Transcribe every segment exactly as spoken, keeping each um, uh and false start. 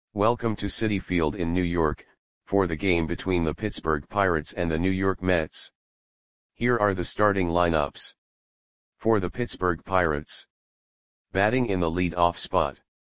Welcome to Citi Field in New York, for the game between the Pittsburgh Pirates and the New York Mets. Here are the starting lineups. For the Pittsburgh Pirates. Batting in the lead-off spot.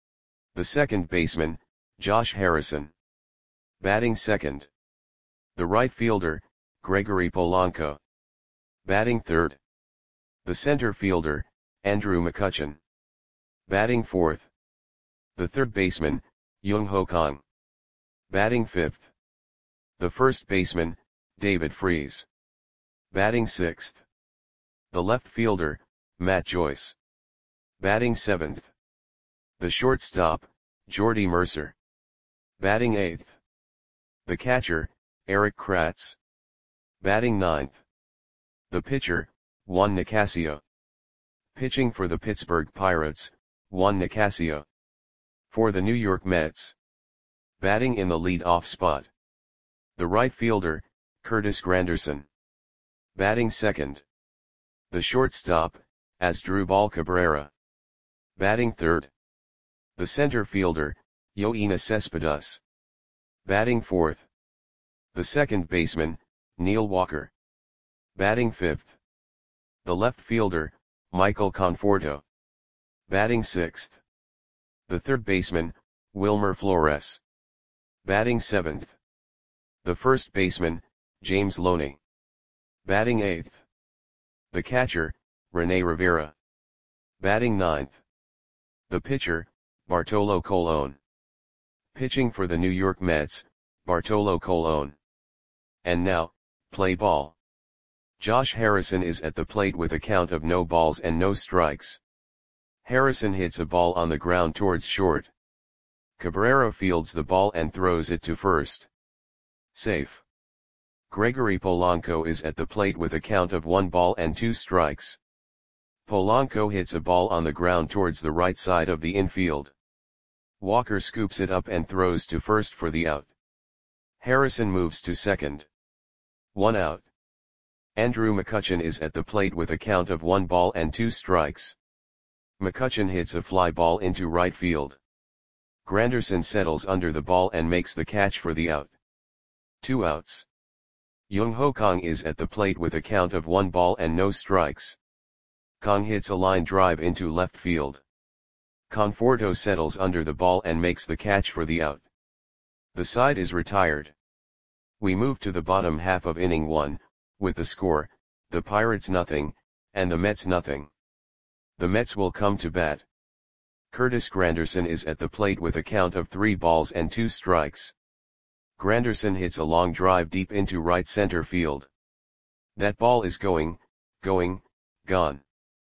The second baseman, Josh Harrison. Batting second. The right fielder, Gregory Polanco. Batting third. The center fielder, Andrew McCutchen. Batting fourth. The third baseman, Young-Ho Kang. Batting fifth. The first baseman, David Freese. Batting sixth. The left fielder, Matt Joyce. Batting seventh. The shortstop, Jordy Mercer. Batting eighth. The catcher, Erik Kratz. Batting ninth. The pitcher, Juan Nicasio. Pitching for the Pittsburgh Pirates, Juan Nicasio. For the New York Mets. Batting in the lead-off spot. The right fielder, Curtis Granderson. Batting second. The shortstop, Asdrubal Cabrera. Batting third. The center fielder, Yoenis Cespedes. Batting fourth. The second baseman, Neil Walker. Batting fifth. The left fielder, Michael Conforto. Batting sixth. The third baseman, Wilmer Flores. Batting seventh. The first baseman, James Loney. Batting eighth. The catcher, Rene Rivera. Batting ninth. The pitcher, Bartolo Colon. Pitching for the New York Mets, Bartolo Colon. And now, play ball. Josh Harrison is at the plate with a count of no balls and no strikes. Harrison hits a ball on the ground towards short. Cabrera fields the ball and throws it to first. Safe. Gregory Polanco is at the plate with a count of one ball and two strikes. Polanco hits a ball on the ground towards the right side of the infield. Walker scoops it up and throws to first for the out. Harrison moves to second. One out. Andrew McCutchen is at the plate with a count of one ball and two strikes. McCutchen hits a fly ball into right field. Granderson settles under the ball and makes the catch for the out. Two outs. Young-Ho Kang is at the plate with a count of one ball and no strikes. Kang hits a line drive into left field. Conforto settles under the ball and makes the catch for the out. The side is retired. We move to the bottom half of inning one, with the score, the Pirates nothing, and the Mets nothing. The Mets will come to bat. Curtis Granderson is at the plate with a count of three balls and two strikes. Granderson hits a long drive deep into right center field. That ball is going, going, gone.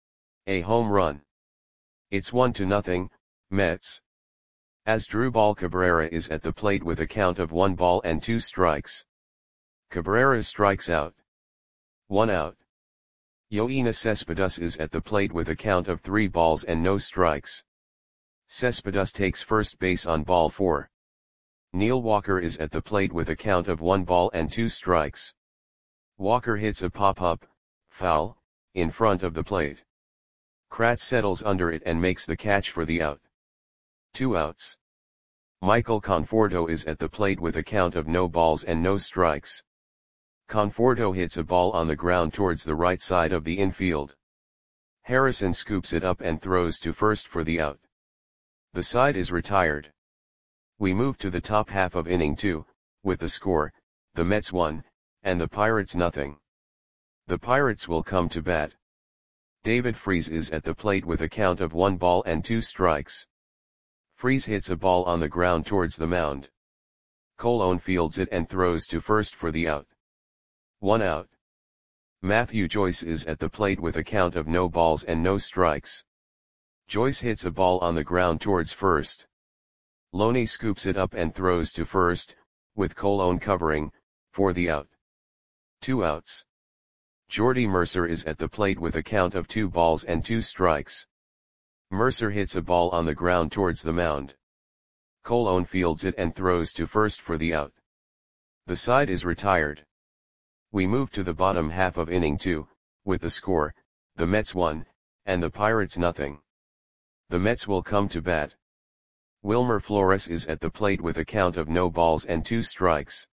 A home run. It's one to nothing, Mets. Asdrubal Cabrera is at the plate with a count of one ball and two strikes. Cabrera strikes out. One out. Yoenis Cespedes is at the plate with a count of three balls and no strikes. Cespedes takes first base on ball four. Neil Walker is at the plate with a count of one ball and two strikes. Walker hits a pop-up, foul, in front of the plate. Kratz settles under it and makes the catch for the out. Two outs. Michael Conforto is at the plate with a count of no balls and no strikes. Conforto hits a ball on the ground towards the right side of the infield. Harrison scoops it up and throws to first for the out. The side is retired. We move to the top half of inning two, with the score, the Mets one, and the Pirates nothing. The Pirates will come to bat. David Freese is at the plate with a count of one ball and two strikes. Freese hits a ball on the ground towards the mound. Colon fields it and throws to first for the out. One out. Matthew Joyce is at the plate with a count of no balls and no strikes. Joyce hits a ball on the ground towards first. Loney scoops it up and throws to first, with Colon covering, for the out. Two outs. Jordy Mercer is at the plate with a count of two balls and two strikes. Mercer hits a ball on the ground towards the mound. Colon fields it and throws to first for the out. The side is retired. We move to the bottom half of inning two, with the score, the Mets one, and the Pirates nothing. The Mets will come to bat. Wilmer Flores is at the plate with a count of no balls and two strikes.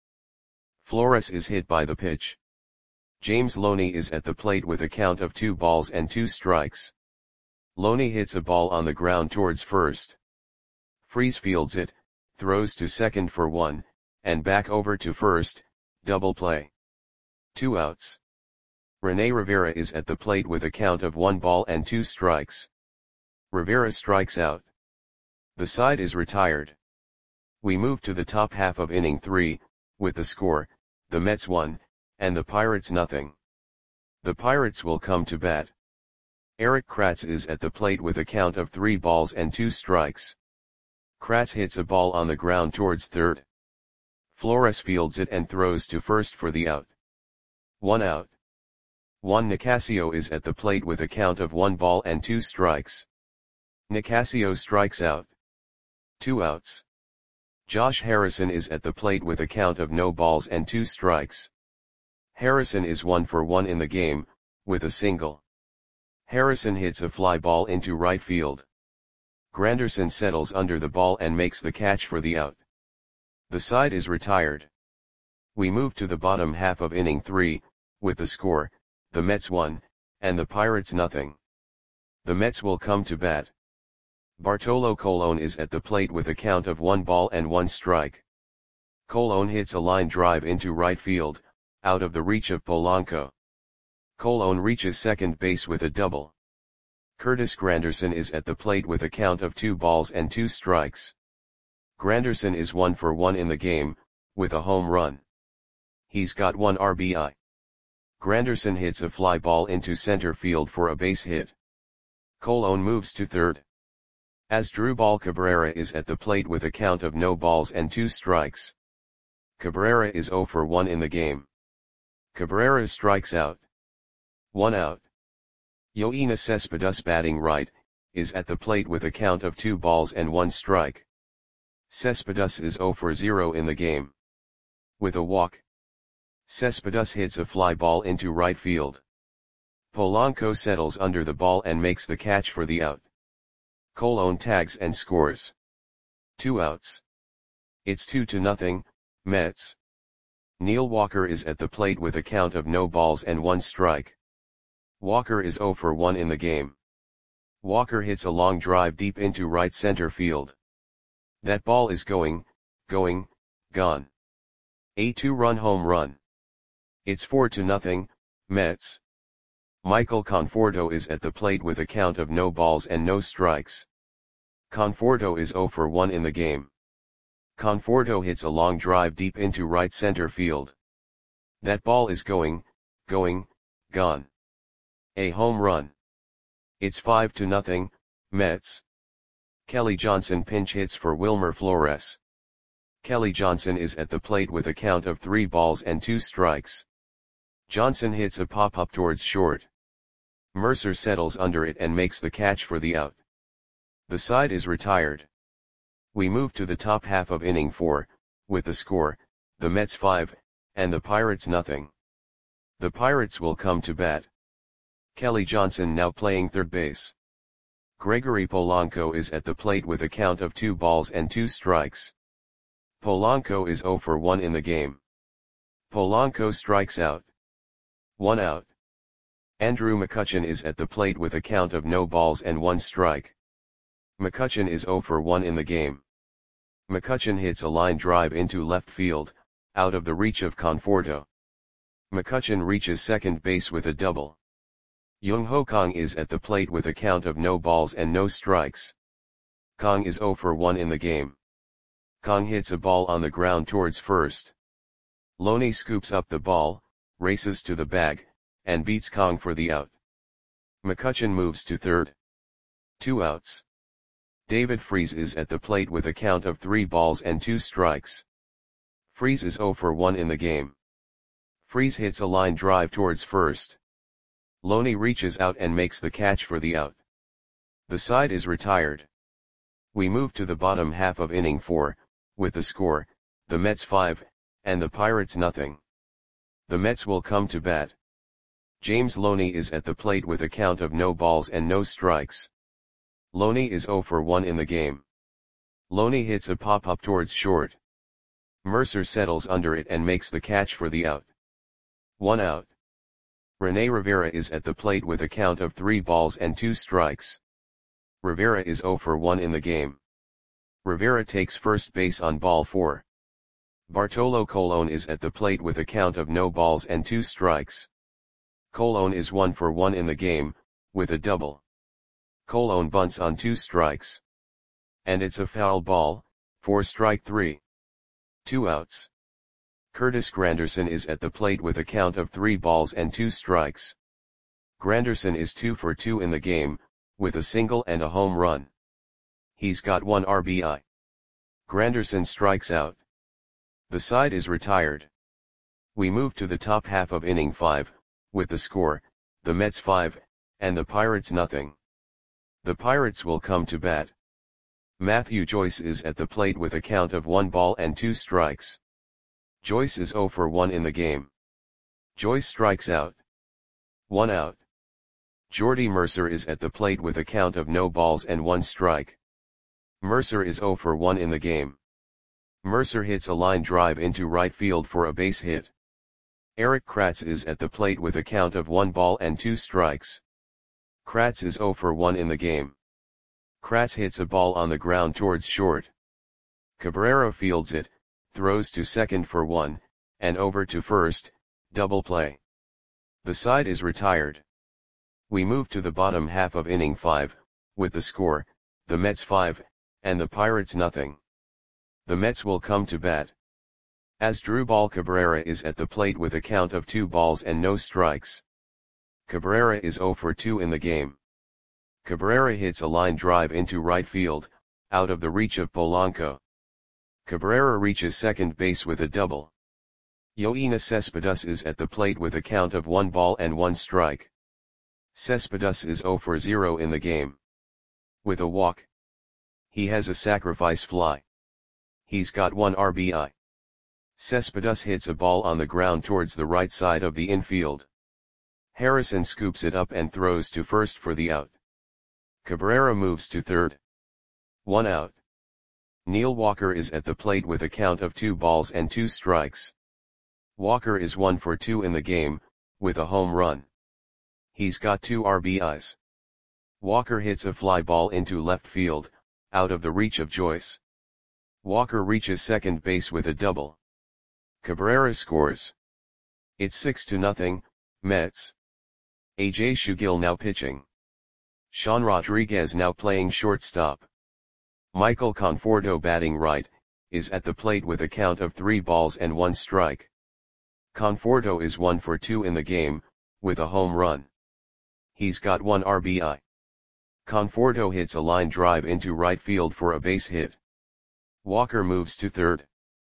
Flores is hit by the pitch. James Loney is at the plate with a count of two balls and two strikes. Loney hits a ball on the ground towards first. Freese fields it, throws to second for one, and back over to first, double play. Two outs. Rene Rivera is at the plate with a count of one ball and two strikes. Rivera strikes out. The side is retired. We move to the top half of inning three, with the score, the Mets one, and the Pirates nothing. The Pirates will come to bat. Eric Kratz is at the plate with a count of three balls and two strikes. Kratz hits a ball on the ground towards third. Flores fields it and throws to first for the out. One out. Juan Nicasio is at the plate with a count of one ball and two strikes. Nicasio strikes out. Two outs. Josh Harrison is at the plate with a count of no balls and two strikes. Harrison is one for one in the game, with a single. Harrison hits a fly ball into right field. Granderson settles under the ball and makes the catch for the out. The side is retired. We move to the bottom half of inning three, with the score, the Mets one, and the Pirates nothing. The Mets will come to bat. Bartolo Colon is at the plate with a count of one ball and one strike. Colon hits a line drive into right field, out of the reach of Polanco. Colon reaches second base with a double. Curtis Granderson is at the plate with a count of two balls and two strikes. Granderson is one for one in the game, with a home run. He's got one R B I. Granderson hits a fly ball into center field for a base hit. Colon moves to third. Asdrubal Cabrera is at the plate with a count of no balls and two strikes. Cabrera is zero for one in the game. Cabrera strikes out. One out. Yoenis Cespedes, batting right, is at the plate with a count of two balls and one strike. Cespedes is zero for zero in the game. With a walk, Cespedes hits a fly ball into right field. Polanco settles under the ball and makes the catch for the out. Colon tags and scores. Two outs. It's two to nothing, Mets. Neil Walker is at the plate with a count of no balls and one strike. Walker is zero for one in the game. Walker hits a long drive deep into right center field. That ball is going, going, gone. A two-run home run. It's four to nothing, Mets. Michael Conforto is at the plate with a count of no balls and no strikes. Conforto is zero for one in the game. Conforto hits a long drive deep into right center field. That ball is going, going, gone. A home run. It's five to nothing, Mets. Kelly Johnson pinch hits for Wilmer Flores. Kelly Johnson is at the plate with a count of three balls and two strikes. Johnson hits a pop-up towards short. Mercer settles under it and makes the catch for the out. The side is retired. We move to the top half of inning four, with the score, the Mets five, and the Pirates nothing. The Pirates will come to bat. Kelly Johnson now playing third base. Gregory Polanco is at the plate with a count of two balls and two strikes. Polanco is zero for one in the game. Polanco strikes out. One out. Andrew McCutchen is at the plate with a count of no balls and one strike. McCutchen is zero for one in the game. McCutchen hits a line drive into left field, out of the reach of Conforto. McCutchen reaches second base with a double. Jung Ho Kang is at the plate with a count of no balls and no strikes. Kang is zero for one in the game. Kang hits a ball on the ground towards first. Loney scoops up the ball, races to the bag, and beats Kang for the out. McCutchen moves to third. Two outs. David Freese is at the plate with a count of three balls and two strikes. Freese is zero for one in the game. Freese hits a line drive towards first. Loney reaches out and makes the catch for the out. The side is retired. We move to the bottom half of inning four, with the score, the Mets five, and the Pirates nothing. The Mets will come to bat. James Loney is at the plate with a count of no balls and no strikes. Loney is zero for one in the game. Loney hits a pop-up towards short. Mercer settles under it and makes the catch for the out. One out. Rene Rivera is at the plate with a count of three balls and two strikes. Rivera is zero for one in the game. Rivera takes first base on ball four. Bartolo Colon is at the plate with a count of no balls and two strikes. Colon is one for one in the game, with a double. Colon bunts on two strikes. And it's a foul ball, for strike three. Two outs. Curtis Granderson is at the plate with a count of three balls and two strikes. Granderson is two for two in the game, with a single and a home run. He's got one R B I. Granderson strikes out. The side is retired. We move to the top half of inning five, with the score, the Mets five, and the Pirates nothing. The Pirates will come to bat. Matthew Joyce is at the plate with a count of one ball and two strikes. Joyce is zero for one in the game. Joyce strikes out. One out. Jordy Mercer is at the plate with a count of no balls and one strike. Mercer is zero for one in the game. Mercer hits a line drive into right field for a base hit. Erik Kratz is at the plate with a count of one ball and two strikes. Kratz is zero for one in the game. Kratz hits a ball on the ground towards short. Cabrera fields it, throws to second for one, and over to first, double play. The side is retired. We move to the bottom half of inning five, with the score, the Mets five, and the Pirates nothing. The Mets will come to bat. Asdrubal Cabrera is at the plate with a count of two balls and no strikes. Cabrera is zero for two in the game. Cabrera hits a line drive into right field, out of the reach of Polanco. Cabrera reaches second base with a double. Yoenis Cespedes is at the plate with a count of one ball and one strike. Cespedes is zero for zero in the game. With a walk. He has a sacrifice fly. He's got one R B I. Cespedes hits a ball on the ground towards the right side of the infield. Harrison scoops it up and throws to first for the out. Cabrera moves to third. One out. Neil Walker is at the plate with a count of two balls and two strikes. Walker is one for two in the game, with a home run. He's got two R B Is. Walker hits a fly ball into left field, out of the reach of Joyce. Walker reaches second base with a double. Cabrera scores. It's six to nothing, Mets. A J Shugill now pitching. Sean Rodriguez now playing shortstop. Michael Conforto batting right, is at the plate with a count of three balls and one strike. Conforto is one for two in the game, with a home run. He's got one R B I. Conforto hits a line drive into right field for a base hit. Walker moves to third.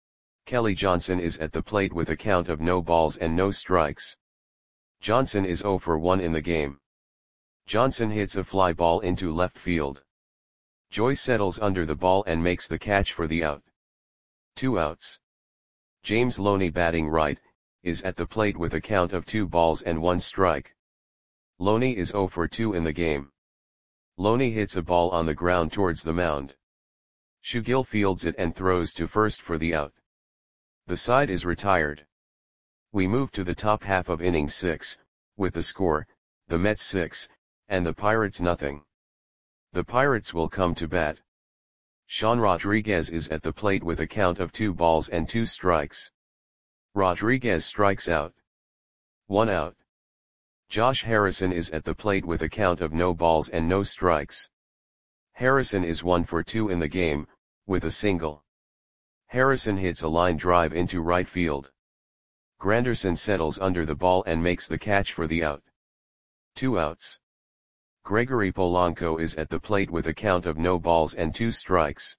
Kelly Johnson is at the plate with a count of no balls and no strikes. Johnson is zero for one in the game. Johnson hits a fly ball into left field. Joyce settles under the ball and makes the catch for the out. Two outs. James Loney batting right, is at the plate with a count of two balls and one strike. Loney is zero for two in the game. Loney hits a ball on the ground towards the mound. Shugill fields it and throws to first for the out. The side is retired. We move to the top half of inning six, with the score, the Mets six, and the Pirates nothing. The Pirates will come to bat. Sean Rodriguez is at the plate with a count of two balls and two strikes. Rodriguez strikes out. One out. Josh Harrison is at the plate with a count of no balls and no strikes. Harrison is one for two in the game, with a single. Harrison hits a line drive into right field. Granderson settles under the ball and makes the catch for the out. Two outs. Gregory Polanco is at the plate with a count of no balls and two strikes.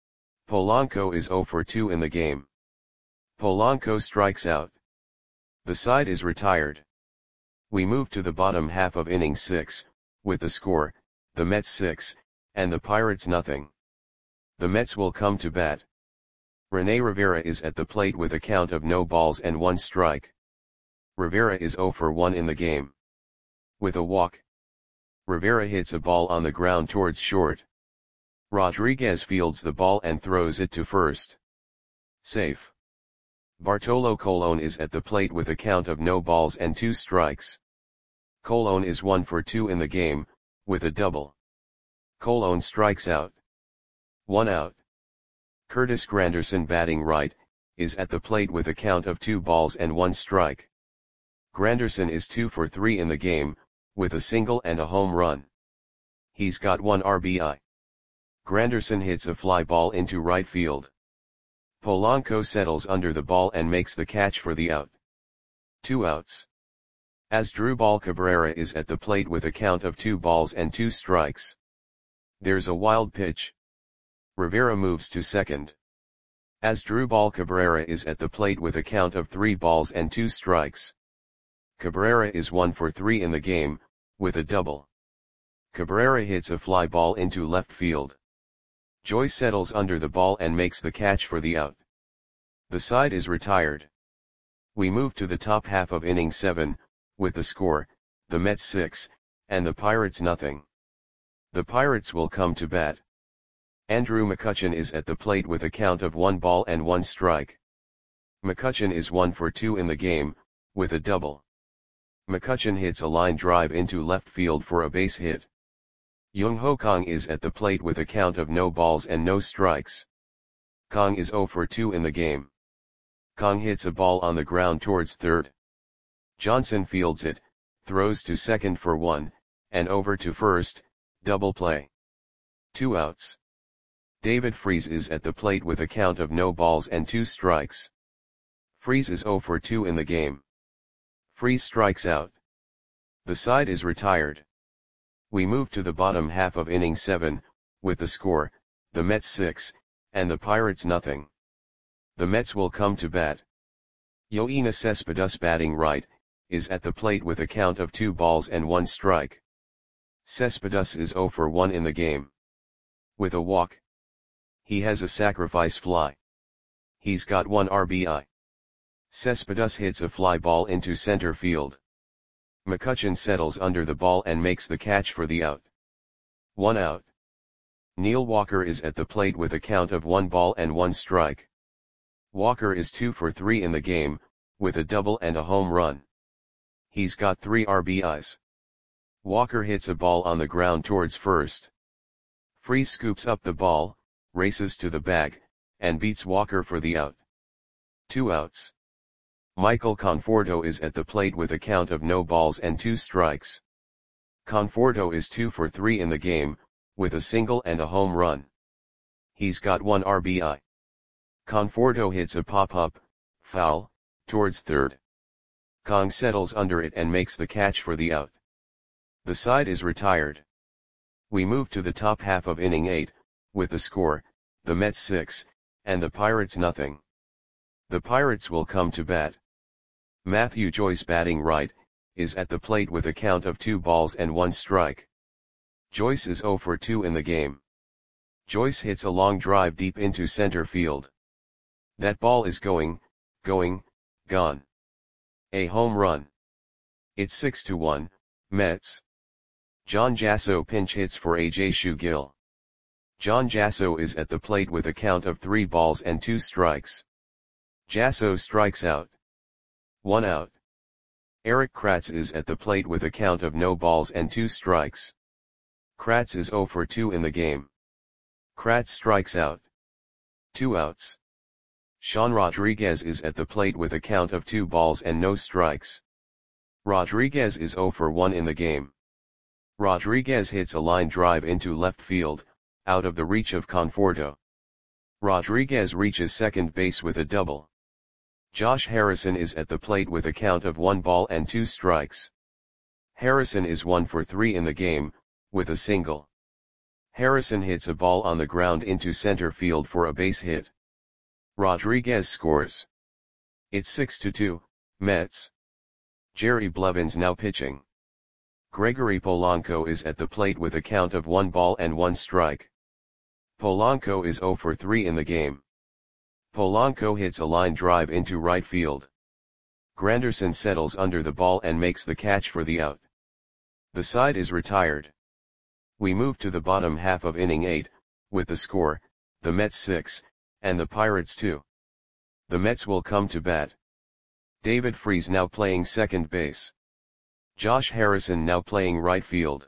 Polanco is zero for two in the game. Polanco strikes out. The side is retired. We move to the bottom half of inning six, with the score, the Mets six, and the Pirates nothing. The Mets will come to bat. Rene Rivera is at the plate with a count of no balls and one strike. Rivera is zero for one in the game. With a walk. Rivera hits a ball on the ground towards short. Rodriguez fields the ball and throws it to first. Safe. Bartolo Colon is at the plate with a count of no balls and two strikes. Colon is one for two in the game, with a double. Colon strikes out. One out. Curtis Granderson, batting right, is at the plate with a count of two balls and one strike. Granderson is two for three in the game, with a single and a home run. He's got one R B I. Granderson hits a fly ball into right field. Polanco settles under the ball and makes the catch for the out. Two outs. Asdrubal Cabrera is at the plate with a count of two balls and two strikes. There's a wild pitch. Rivera moves to second. Asdrubal Cabrera is at the plate with a count of three balls and two strikes. Cabrera is one for three in the game, with a double. Cabrera hits a fly ball into left field. Joyce settles under the ball and makes the catch for the out. The side is retired. We move to the top half of inning seven, with the score, the Mets six, and the Pirates nothing. The Pirates will come to bat. Andrew McCutchen is at the plate with a count of one ball and one strike. McCutchen is one for two in the game, with a double. McCutchen hits a line drive into left field for a base hit. Jung Ho Kang is at the plate with a count of no balls and no strikes. Kang is zero for two in the game. Kang hits a ball on the ground towards third. Johnson fields it, throws to second for one, and over to first, double play. Two outs. David Freese is at the plate with a count of no balls and two strikes. Freese is zero for two in the game. Freese strikes out. The side is retired. We move to the bottom half of inning seven, with the score, the Mets six, and the Pirates nothing. The Mets will come to bat. Yoenis Cespedes, batting right, is at the plate with a count of two balls and one strike. Cespedes is zero for one in the game. With a walk. He has a sacrifice fly. He's got one R B I. Cespedes hits a fly ball into center field. McCutchen settles under the ball and makes the catch for the out. One out. Neil Walker is at the plate with a count of one ball and one strike. Walker is two for three in the game, with a double and a home run. He's got three R B Is. Walker hits a ball on the ground towards first. Freese scoops up the ball, races to the bag, and beats Walker for the out. Two outs. Michael Conforto is at the plate with a count of no balls and two strikes. Conforto is two for three in the game, with a single and a home run. He's got one R B I. Conforto hits a pop-up, foul, towards third. Kang settles under it and makes the catch for the out. The side is retired. We move to the top half of inning eight, with the score, the Mets six, and the Pirates nothing. The Pirates will come to bat. Matthew Joyce, batting right, is at the plate with a count of two balls and one strike. Joyce is zero for two in the game. Joyce hits a long drive deep into center field. That ball is going, going, gone. A home run. It's six to one, Mets. John Jasso pinch hits for A J Shugill. John Jasso is at the plate with a count of three balls and two strikes. Jasso strikes out. One out. Eric Kratz is at the plate with a count of no balls and two strikes. Kratz is zero for two in the game. Kratz strikes out. Two outs. Sean Rodriguez is at the plate with a count of two balls and no strikes. Rodriguez is zero for one in the game. Rodriguez hits a line drive into left field, out of the reach of Conforto. Rodriguez reaches second base with a double. Josh Harrison is at the plate with a count of one ball and two strikes. Harrison is one for three in the game, with a single. Harrison hits a ball on the ground into center field for a base hit. Rodriguez scores. It's six to two, Mets. Jerry Blevins now pitching. Gregory Polanco is at the plate with a count of one ball and one strike. Polanco is zero for three in the game. Polanco hits a line drive into right field. Granderson settles under the ball and makes the catch for the out. The side is retired. We move to the bottom half of inning eight, with the score, the Mets six, and the Pirates two. The Mets will come to bat. David Freese now playing second base. Josh Harrison now playing right field.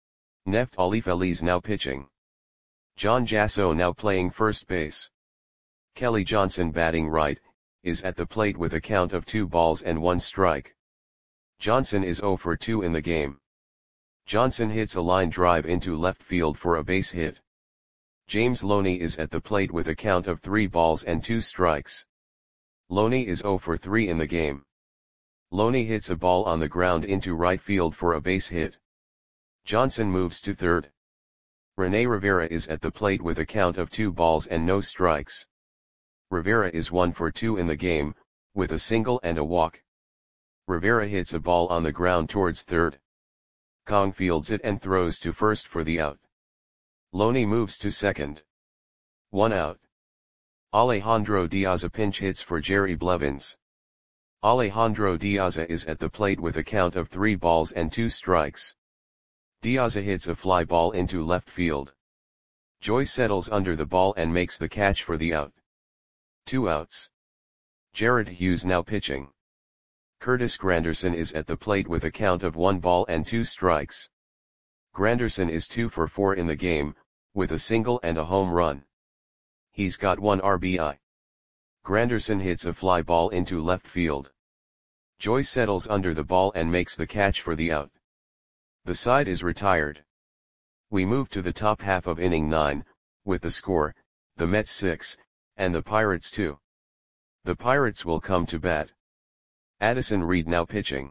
Neftali Feliz now pitching. John Jasso now playing first base. Kelly Johnson batting right, is at the plate with a count of two balls and one strike. Johnson is zero for two in the game. Johnson hits a line drive into left field for a base hit. James Loney is at the plate with a count of three balls and two strikes. Loney is zero for three in the game. Loney hits a ball on the ground into right field for a base hit. Johnson moves to third. Rene Rivera is at the plate with a count of two balls and no strikes. Rivera is one for two in the game, with a single and a walk. Rivera hits a ball on the ground towards third. Kong fields it and throws to first for the out. Loney moves to second. One out. Alejandro Diaz pinch hits for Jerry Blevins. Alejandro Diaz is at the plate with a count of three balls and two strikes. Diaz hits a fly ball into left field. Joyce settles under the ball and makes the catch for the out. Two outs. Jared Hughes now pitching. Curtis Granderson is at the plate with a count of one ball and two strikes. Granderson is two for four in the game, with a single and a home run. He's got one R B I. Granderson hits a fly ball into left field. Joyce settles under the ball and makes the catch for the out. The side is retired. We move to the top half of inning nine, with the score, the Mets six, and the Pirates two. The Pirates will come to bat. Addison Reed now pitching.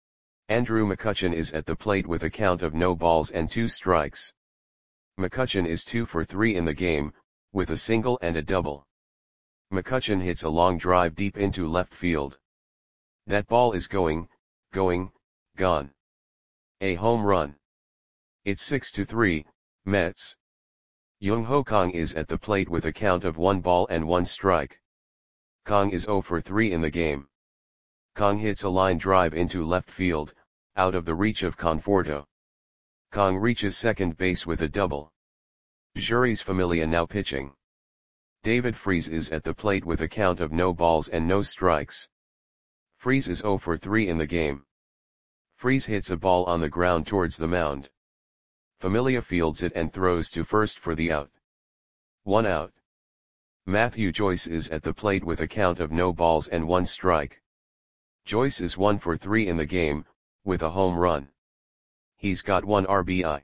Andrew McCutchen is at the plate with a count of no balls and two strikes. McCutchen is two for three in the game, with a single and a double. McCutchen hits a long drive deep into left field. That ball is going, going, gone. A home run. It's six to three, Mets. Young Ho Kong is at the plate with a count of one ball and one strike. Kong is zero for three in the game. Kong hits a line drive into left field, out of the reach of Conforto. Kong reaches second base with a double. Jeurys Familia now pitching. David Freese is at the plate with a count of no balls and no strikes. Freese is zero for three in the game. Freese hits a ball on the ground towards the mound. Familia fields it and throws to first for the out. One out. Matthew Joyce is at the plate with a count of no balls and one strike. Joyce is one for three in the game, with a home run. He's got one R B I.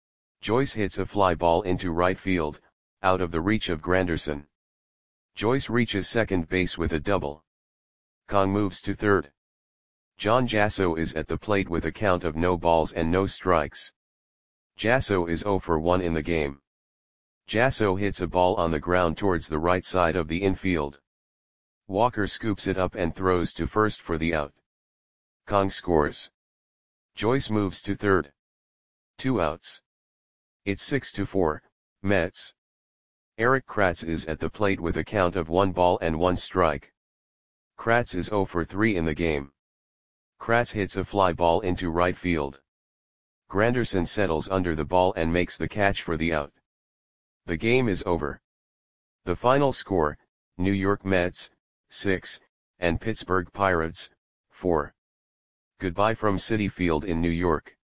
Joyce hits a fly ball into right field, out of the reach of Granderson. Joyce reaches second base with a double. Kong moves to third. John Jasso is at the plate with a count of no balls and no strikes. Jasso is zero for one in the game. Jasso hits a ball on the ground towards the right side of the infield. Walker scoops it up and throws to first for the out. Kong scores. Joyce moves to third. Two outs. It's six to four, Mets. Eric Kratz is at the plate with a count of one ball and one strike. Kratz is zero for three in the game. Kratz hits a fly ball into right field. Granderson settles under the ball and makes the catch for the out. The game is over. The final score, New York Mets, six, and Pittsburgh Pirates, four. Goodbye from Citi Field in New York.